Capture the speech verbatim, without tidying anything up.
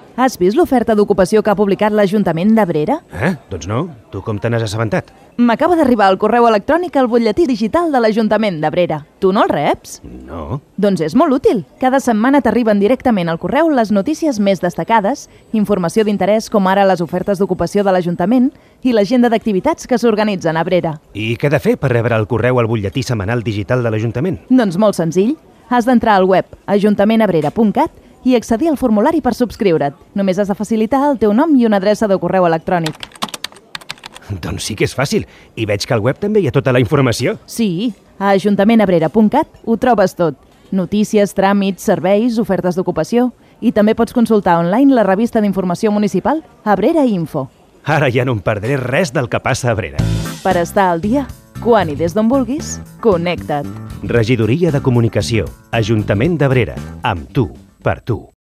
Has vist l'oferta d'ocupació que ha publicat l'Ajuntament d'Abrera? Eh? Doncs no. Tu com te n'has assabentat? M'acaba d'arribar el correu electrònic al butlletí digital de l'Ajuntament d'Abrera. Tu no el reps? No. Doncs és molt útil. Cada setmana t'arriben directament al correu les notícies més destacades, informació d'interès com ara les ofertes d'ocupació de l'Ajuntament i l'agenda d'activitats que s'organitzen a Abrera. I què he de fer per rebre el correu al butlletí setmanal digital de l'Ajuntament? Doncs molt senzill. Has d'entrar al web ajuntament abrera punt cat i accedir al formulari per subscriure't. Només has de facilitar el teu nom i una adreça de correu electrònic. Doncs sí que és fàcil. I veig que al web també hi ha tota la informació. Sí, a ajuntament abrera punt cat ho trobes tot. Notícies, tràmits, serveis, ofertes d'ocupació. I també pots consultar online la revista d'informació municipal Abrera Info. Ara ja no em perdré res del que passa a Abrera. Per estar al dia, quan i des d'on vulguis, connecta't. Regidoria de Comunicació, Ajuntament d'Abrera. Amb tu, per tu.